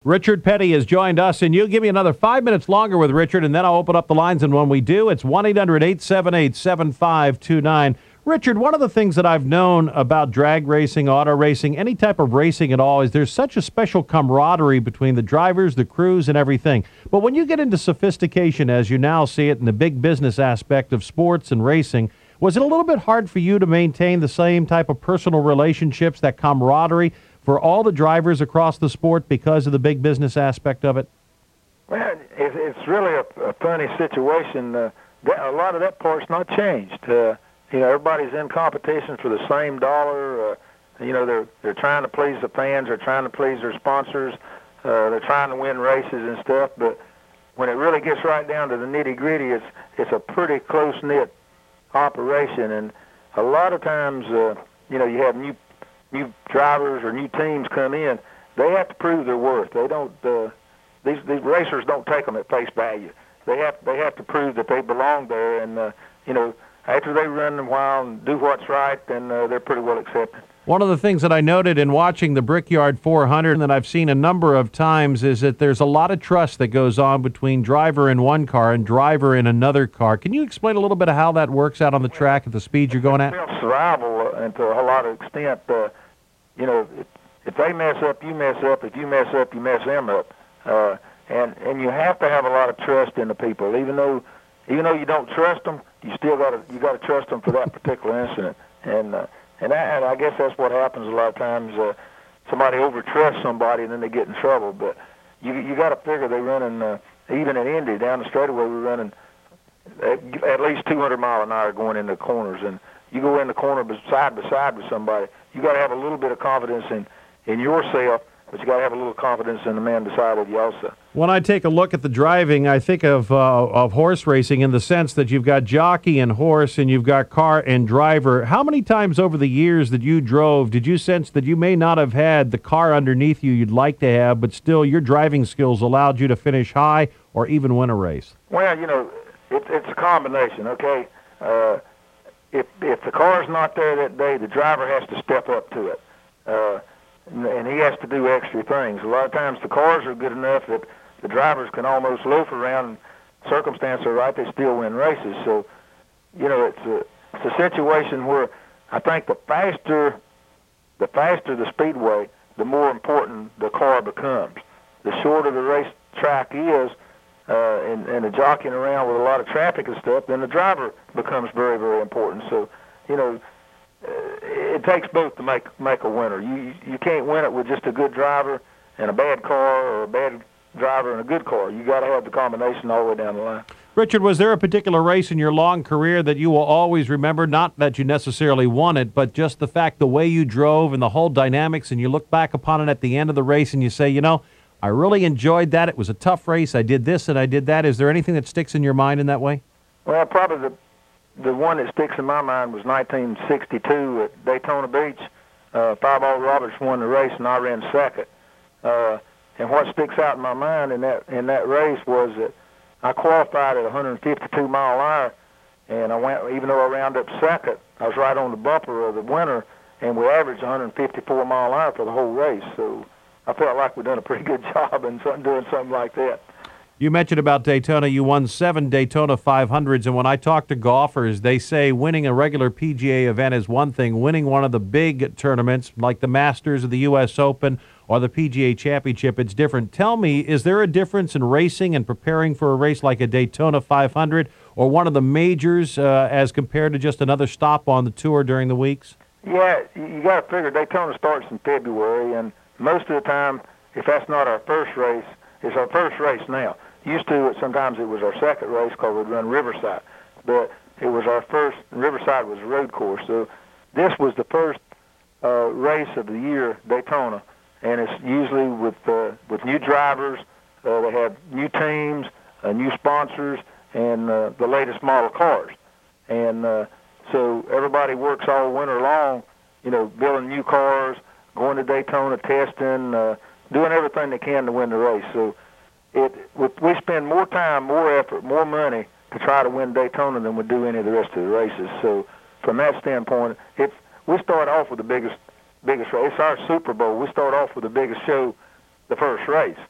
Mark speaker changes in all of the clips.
Speaker 1: Richard Petty has joined us, and you'll give me another 5 minutes longer with Richard, and then I'll open up the lines, and when we do, it's 1-800-878-7529. Richard, one of the things that I've known about drag racing, auto racing, any type of racing at all, is there's such a special camaraderie between the drivers, the crews, and everything. But when you get into sophistication, as you now see it in the big business aspect of sports and racing, was it a little bit hard for you to maintain the same type of personal relationships, that camaraderie, for all the drivers across the sport because of the big business aspect of it?
Speaker 2: Well, it's really a funny situation. A lot of that part's not changed. Everybody's in competition for the same dollar. They're trying to please the fans. They're trying to please their sponsors. They're trying to win races and stuff. But when it really gets right down to the nitty-gritty, it's a pretty close-knit operation. And a lot of times, you have new drivers or new teams come in. They have to prove their worth. They don't. These racers don't take them at face value. They have to prove that they belong there. And after they run a while and do what's right, then they're pretty well accepted.
Speaker 1: One of the things that I noted in watching the Brickyard 400 that I've seen a number of times is that there's a lot of trust that goes on between driver in one car and driver in another car. Can you explain a little bit of how that works out on the track at the speed you're going at?
Speaker 2: Survival, and to a lot of extent, if they mess up, you mess up. If you mess up, you mess them up. And you have to have a lot of trust in the people, even though you don't trust them. You got to trust them for that particular incident, and I guess that's what happens a lot of times. Somebody overtrusts somebody, and then they get in trouble. But you got to figure they're running, even in Indy down the straightaway, we're running at least 200 mile an hour going in the corners, and you go in the corner side by side with somebody. You got to have a little bit of confidence in yourself, but you got to have a little confidence in the man beside of you also.
Speaker 1: When I take a look at the driving, I think of horse racing in the sense that you've got jockey and horse, and you've got car and driver. How many times over the years that you drove did you sense that you may not have had the car underneath you you'd like to have, but still your driving skills allowed you to finish high or even win a race?
Speaker 2: Well, it's a combination, okay? If the car's not there that day, the driver has to step up to it. And he has to do extra things. A lot of times the cars are good enough that the drivers can almost loaf around, and circumstances are right, they still win races. So, it's a situation where I think the faster the speedway, the more important the car becomes. The shorter the race track is, and the jockeying around with a lot of traffic and stuff, then the driver becomes very, very important. So, it takes both to make a winner. You can't win it with just a good driver and a bad car, or a bad driver and a good car. You got to have the combination all the way down the line.
Speaker 1: Richard, was there a particular race in your long career that you will always remember? Not that you necessarily won it, but just the fact, the way you drove and the whole dynamics, and you look back upon it at the end of the race and you say, I really enjoyed that. It was a tough race. I did this and I did that. Is there anything that sticks in your mind in that way?
Speaker 2: Well, probably the one that sticks in my mind was 1962 at Daytona Beach. Fireball Roberts won the race, and I ran second. And what sticks out in my mind in that race was that I qualified at 152 mile an hour, and I went, even though I rounded up second, I was right on the bumper of the winner, and we averaged 154 mile an hour for the whole race. So I felt like we'd done a pretty good job in doing something like that.
Speaker 1: You mentioned about Daytona. You won 7 Daytona 500s, and when I talk to golfers, they say winning a regular PGA event is one thing. Winning one of the big tournaments, like the Masters or the U.S. Open or the PGA Championship, it's different. Tell me, is there a difference in racing and preparing for a race like a Daytona 500 or one of the majors as compared to just another stop on the tour during the weeks?
Speaker 2: Yeah, you got to figure Daytona starts in February, and most of the time, if that's not our first race, it's our first race now. Used to, sometimes it was our second race because we'd run Riverside, but it was our first. Riverside was a road course, so this was the first race of the year, Daytona, and it's usually with new drivers. They have new teams, new sponsors, and the latest model cars, and so everybody works all winter long, building new cars, going to Daytona, testing, doing everything they can to win the race. So we spend more time, more effort, more money to try to win Daytona than we do any of the rest of the races. So from that standpoint, we start off with the biggest race. It's our Super Bowl. We start off with the biggest show, the first race.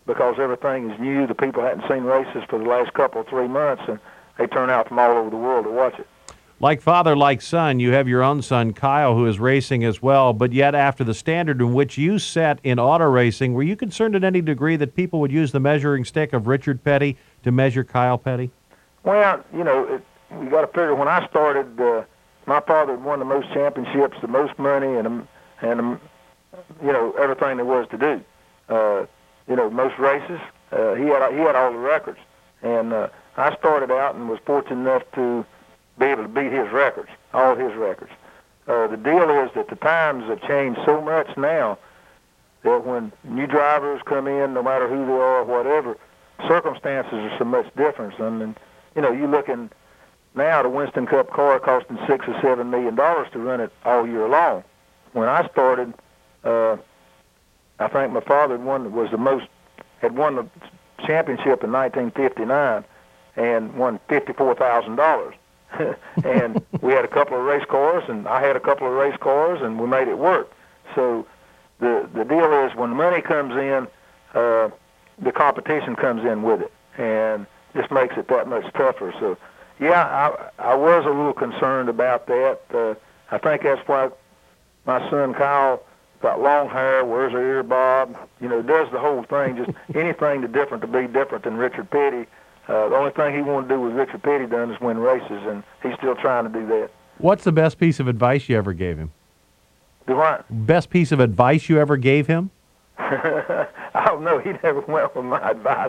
Speaker 2: because everything is new. The people hadn't seen races for the last couple, 3 months, and they turn out from all over the world to watch it.
Speaker 1: Like father, like son, you have your own son, Kyle, who is racing as well, but yet after the standard in which you set in auto racing, were you concerned in any degree that people would use the measuring stick of Richard Petty to measure Kyle Petty?
Speaker 2: Well, you got to figure, when I started, my father had won the most championships, the most money, and everything there was to do. Most races, he had all the records. And I started out and was fortunate enough to be able to beat his records, all his records. The deal is that the times have changed so much now that when new drivers come in, no matter who they are or whatever, circumstances are so much different. And you're looking now at a Winston Cup car costing $6 or $7 million to run it all year long. When I started, I think my father had won the championship in 1959 and won $54,000. And we had a couple of race cars, and I had a couple of race cars, and we made it work. So the deal is, when the money comes in, the competition comes in with it, and just makes it that much tougher. So, yeah, I was a little concerned about that. I think that's why my son Kyle got long hair, wears an ear bob, does the whole thing, just anything to be different than Richard Petty. The only thing he wanted to do with Richard Petty done is win races, and he's still trying to do that.
Speaker 1: What's the best piece of advice you ever gave him?
Speaker 2: Do what?
Speaker 1: Best piece of advice you ever gave him?
Speaker 2: I don't know. He never went with my advice.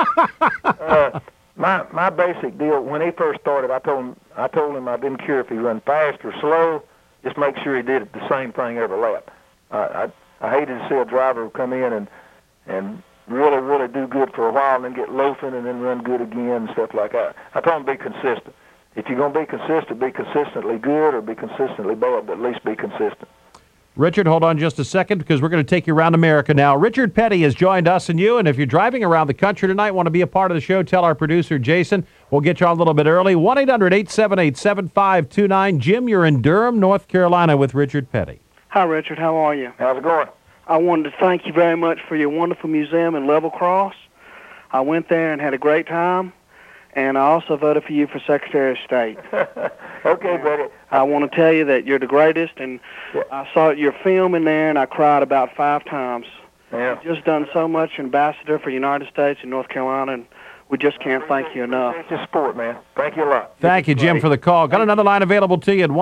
Speaker 2: My basic deal, when he first started, I told him I didn't care if he run fast or slow, just make sure he did the same thing every lap. I hated to see a driver come in and really, really do good for a while and then get loafing and then run good again and stuff like that. I told him be consistent. If you're going to be consistent, be consistently good or be consistently bad, but at least be consistent.
Speaker 1: Richard, hold on just a second, because we're going to take you around America now. Richard Petty has joined us and you, and if you're driving around the country tonight, want to be a part of the show, tell our producer, Jason. We'll get you on a little bit early. 1-800-878-7529. Jim, you're in Durham, North Carolina with Richard Petty.
Speaker 3: Hi, Richard. How are you?
Speaker 2: How's it going?
Speaker 3: I wanted to thank you very much for your wonderful museum in Level Cross. I went there and had a great time, and I also voted for you for Secretary of State.
Speaker 2: Okay, buddy.
Speaker 3: I want to tell you that you're the greatest, and I saw your film in there, and I cried about 5 times.
Speaker 2: Yeah.
Speaker 3: You've just done so much, Ambassador for the United States and North Carolina, and we just can't thank you enough.
Speaker 2: It's your sport, man. Thank you a lot.
Speaker 1: Thank you, Jim, for the call. Got another line available to you at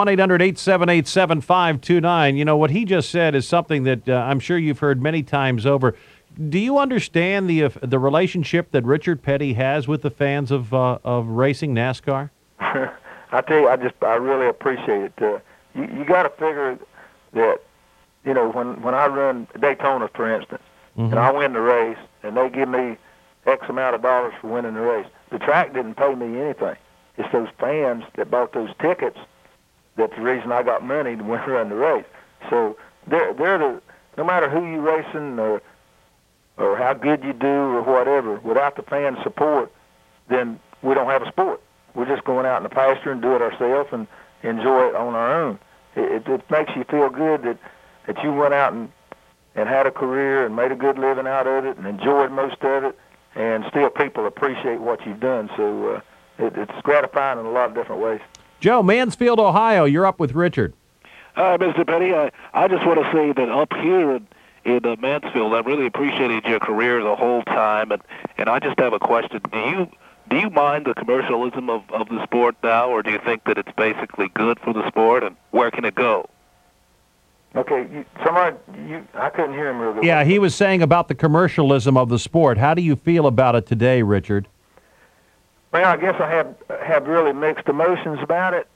Speaker 1: 1-800-878-7529. What he just said is something that I'm sure you've heard many times over. Do you understand the relationship that Richard Petty has with the fans of racing NASCAR?
Speaker 2: I tell you, I really appreciate it. You got to figure that, when I run Daytona, for instance, and I win the race, and they give me X amount of dollars for winning the race. The track didn't pay me anything. It's those fans that bought those tickets that's the reason I got money to run the race. So they're no matter who you racing or how good you do or whatever, without the fan support, then we don't have a sport. We're just going out in the pasture and do it ourselves and enjoy it on our own. It makes you feel good that you went out and had a career and made a good living out of it and enjoyed most of it, and still people appreciate what you've done. So it's gratifying in a lot of different ways.
Speaker 1: Joe, Mansfield, Ohio, you're up with Richard.
Speaker 4: Hi, Mr. Petty. I just want to say that up here in Mansfield, I really appreciated your career the whole time, and I just have a question. Do you mind the commercialism of the sport now, or do you think that it's basically good for the sport, and where can it go?
Speaker 2: Okay, I couldn't hear him real good.
Speaker 1: Yeah, he was saying about the commercialism of the sport. How do you feel about it today, Richard?
Speaker 2: Well, I guess I have really mixed emotions about it.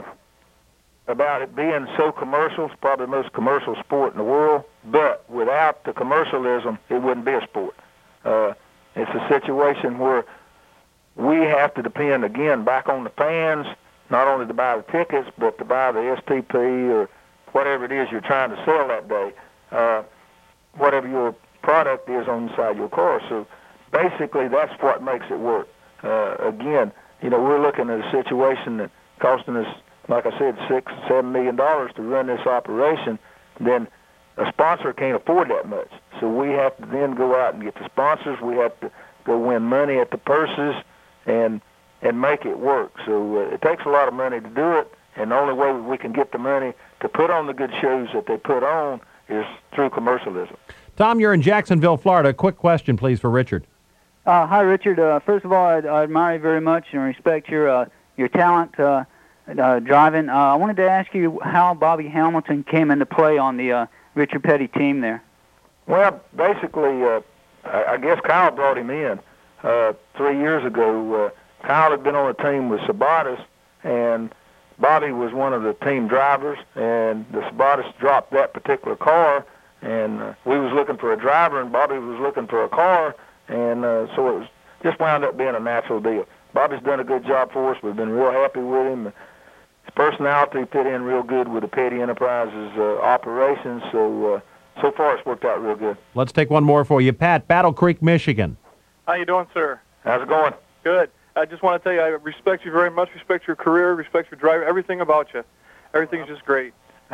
Speaker 2: About it being so commercial. It's probably the most commercial sport in the world. But without the commercialism, it wouldn't be a sport. It's a situation where we have to depend, again, back on the fans, not only to buy the tickets, but to buy the STP or whatever it is you're trying to sell that day, whatever your product is on the side of your car. So basically that's what makes it work. Again, we're looking at a situation that costing us, like I said, $6-7 million to run this operation. Then a sponsor can't afford that much. So we have to then go out and get the sponsors. We have to go win money at the purses and make it work. So it takes a lot of money to do it, and the only way we can get the money to put on the good shows that they put on is through commercialism.
Speaker 1: Tom, you're in Jacksonville, Florida. Quick question, please, for Richard.
Speaker 5: Hi, Richard. First of all, I admire you very much and respect your talent driving. I wanted to ask you how Bobby Hamilton came into play on the Richard Petty team there.
Speaker 2: Well, basically, I guess Kyle brought him in 3 years ago. Kyle had been on a team with Sabatis, and Bobby was one of the team drivers, and the Sabatis dropped that particular car, and we was looking for a driver, and Bobby was looking for a car, and so it was just wound up being a natural deal. Bobby's done a good job for us. We've been real happy with him. His personality fit in real good with the Petty Enterprises operations, so far it's worked out real good.
Speaker 1: Let's take one more for you. Pat, Battle Creek, Michigan.
Speaker 6: How you doing, sir?
Speaker 2: How's it going?
Speaker 6: Good. I just want to tell you I respect you very much, respect your career, respect your drive, everything about you. Everything's just great.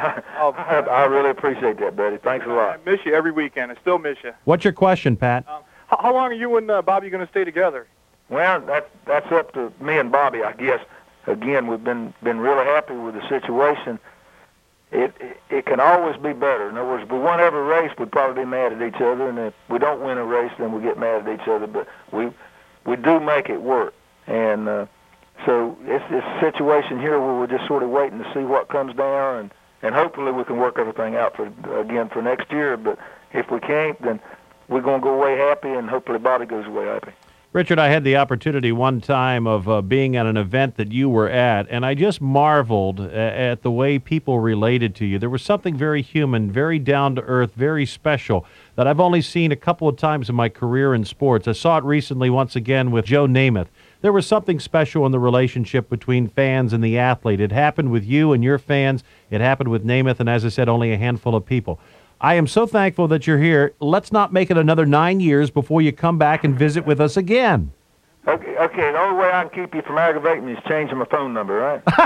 Speaker 2: I really appreciate that, buddy. Thanks a lot.
Speaker 6: I miss you every weekend. I still miss you.
Speaker 1: What's your question, Pat?
Speaker 6: How long are you and Bobby going to stay together?
Speaker 2: Well, that's up to me and Bobby, I guess. Again, we've been really happy with the situation. It can always be better. In other words, if we won every race, we'd probably be mad at each other, and if we don't win a race, then we get mad at each other. But we do make it work. And so it's this situation here where we're just sort of waiting to see what comes down, and hopefully we can work everything out for next year. But if we can't, then we're going to go away happy, and hopefully Bobby goes away happy.
Speaker 1: Richard, I had the opportunity one time of being at an event that you were at, and I just marveled at the way people related to you. There was something very human, very down-to-earth, very special that I've only seen a couple of times in my career in sports. I saw it recently once again with Joe Namath. There was something special in the relationship between fans and the athlete. It happened with you and your fans. It happened with Namath, and as I said, only a handful of people. I am so thankful that you're here. Let's not make it another 9 years before you come back and visit with us again.
Speaker 2: Okay. The only way I can keep you from aggravating me is changing my phone number,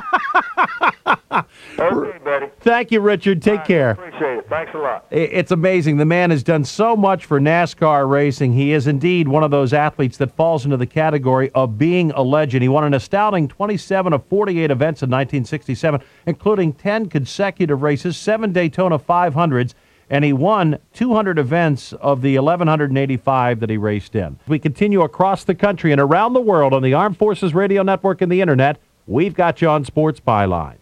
Speaker 2: right? Okay, buddy.
Speaker 1: Thank you, Richard. Take care.
Speaker 2: Appreciate it. Thanks a lot.
Speaker 1: It's amazing. The man has done so much for NASCAR racing. He is indeed one of those athletes that falls into the category of being a legend. He won an astounding 27 of 48 events in 1967, including 10 consecutive races, 7 Daytona 500s, and he won 200 events of the 1,185 that he raced in. We continue across the country and around the world on the Armed Forces Radio Network and the Internet. We've got you on Sports Byline.